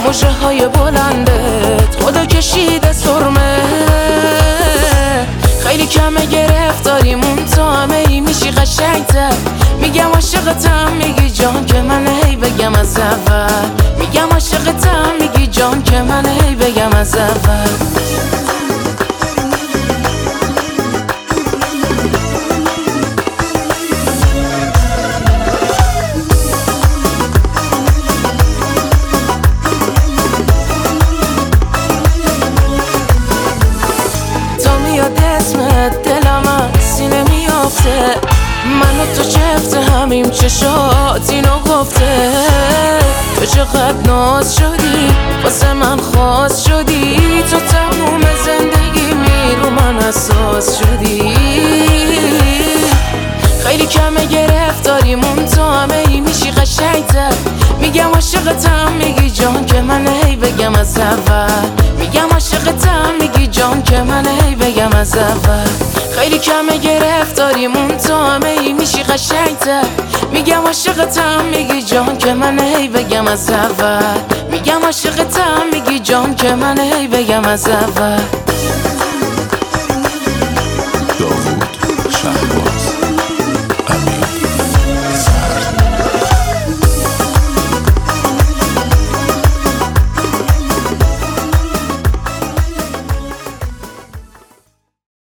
مژه های بلندت خدا کشیده سرمه. خیلی کمه گرفتاریمون تو همه ای میشی قشنگتر. میگم عاشقتم میگی جان که من هی بگم از اول. میگم عاشقتم میگی جان که من هی بگم از اول. اسمت دلم از سینه میافته، من و تو چفت همیم چشات اینو گفته. تو چقدر ناز شدی واسه من خاص شدی، تو تموم زندگی رو من اساس شدی. خیلی کمه گرفتاریمون تو همه ای میشی قشنگتر. میگم عاشقتم میگی جان که من هی بگم از اول. میگم عاشقتم میگی جان که من هی بگم از اول. خیلی کمه گرفتاریمون تو همه ای میشی قشنگتر. میگم عاشقتم میگی جان که من هی بگم از اول. میگم عاشقتم میگی جان که من هی بگم از اول.